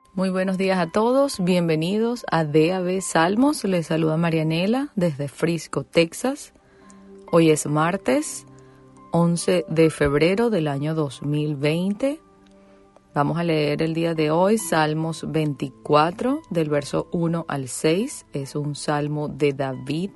Muy buenos días a todos, bienvenidos a DAB Salmos. Les saluda Marianela desde Frisco, Texas. Hoy es martes 11 de febrero del año 2020. Vamos a leer el día de hoy Salmos 24 del verso 1 al 6. Es un salmo de David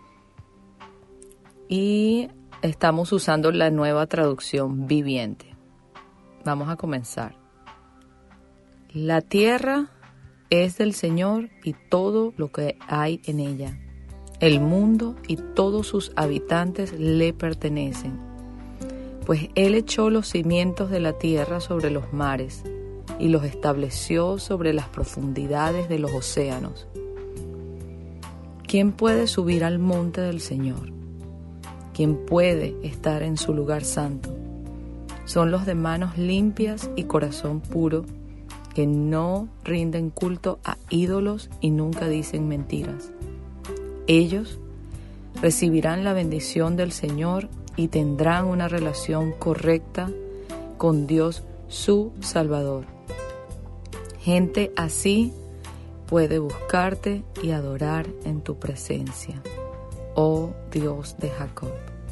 y estamos usando la nueva traducción viviente. Vamos a comenzar. La tierra es del Señor y todo lo que hay en ella. El mundo y todos sus habitantes le pertenecen. Pues Él echó los cimientos de la tierra sobre los mares y los estableció sobre las profundidades de los océanos. ¿Quién puede subir al monte del Señor? ¿Quién puede estar en su lugar santo? Son los de manos limpias y corazón puro, que no rinden culto a ídolos y nunca dicen mentiras. Ellos recibirán la bendición del Señor y tendrán una relación correcta con Dios su Salvador. Gente así puede buscarte y adorar en tu presencia, oh Dios de Jacob.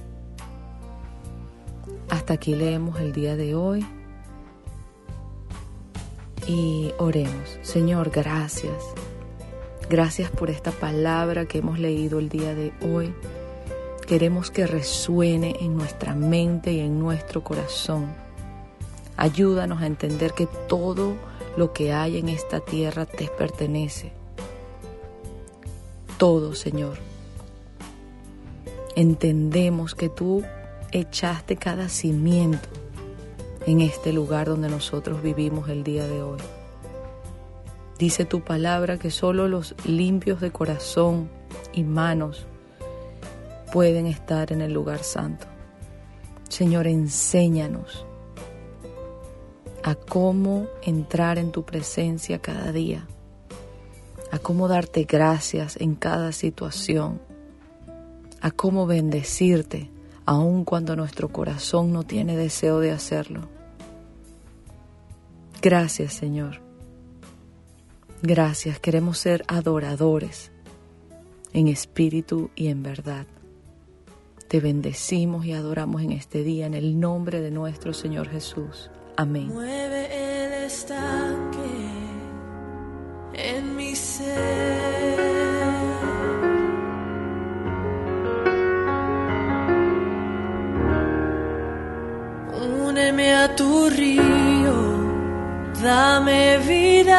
Hasta aquí leemos el día de hoy. Y oremos. Señor, gracias. Gracias por esta palabra que hemos leído el día de hoy. Queremos que resuene en nuestra mente y en nuestro corazón. Ayúdanos a entender que todo lo que hay en esta tierra te pertenece. Todo, Señor. Entendemos que tú echaste cada cimiento en este lugar donde nosotros vivimos el día de hoy. Dice tu palabra que solo los limpios de corazón y manos pueden estar en el lugar santo. Señor, enséñanos a cómo entrar en tu presencia cada día, a cómo darte gracias en cada situación, a cómo bendecirte aun cuando nuestro corazón no tiene deseo de hacerlo. Gracias, Señor. Gracias. Queremos ser adoradores en espíritu y en verdad. Te bendecimos y adoramos en este día en el nombre de nuestro Señor Jesús. Amén. Mueve el estanque en mi ser. Úneme a tu río. Dame vida,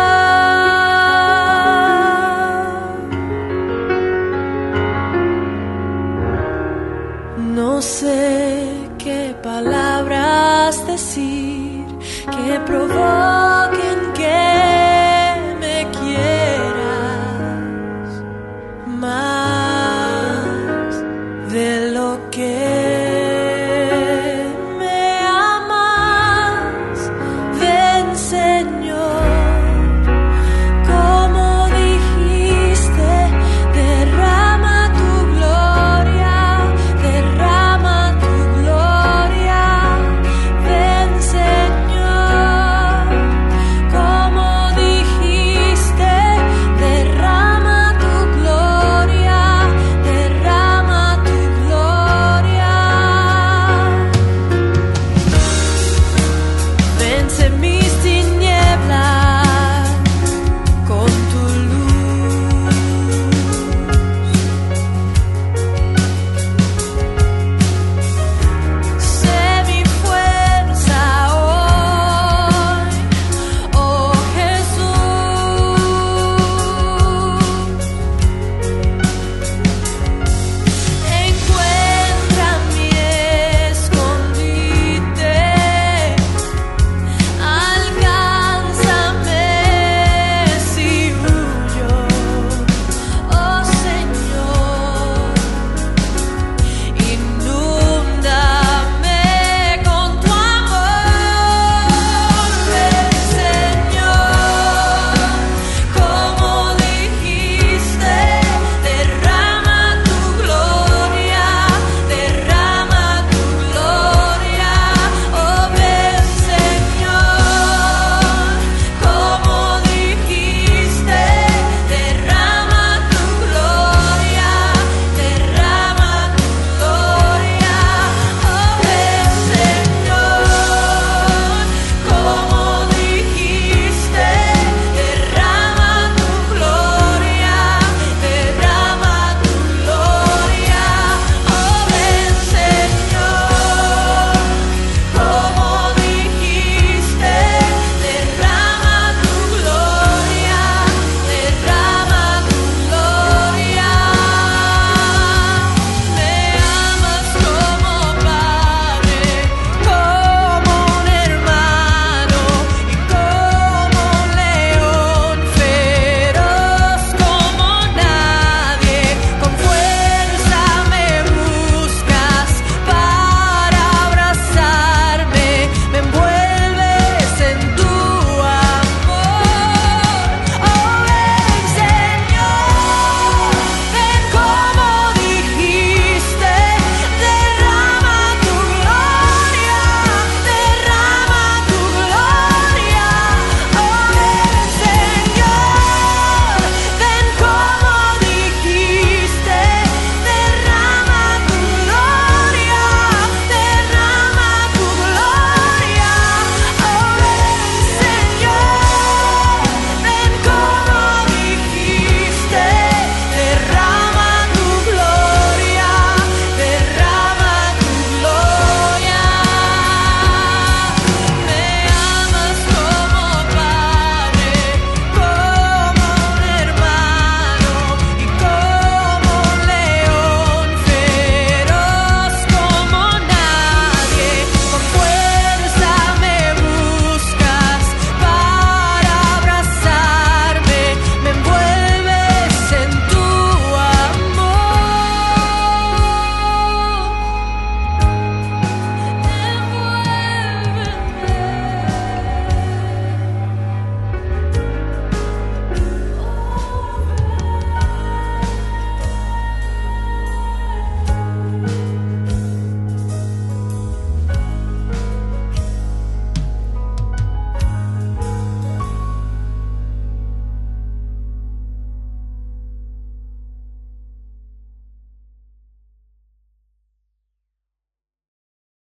no sé qué palabras decir que provoquen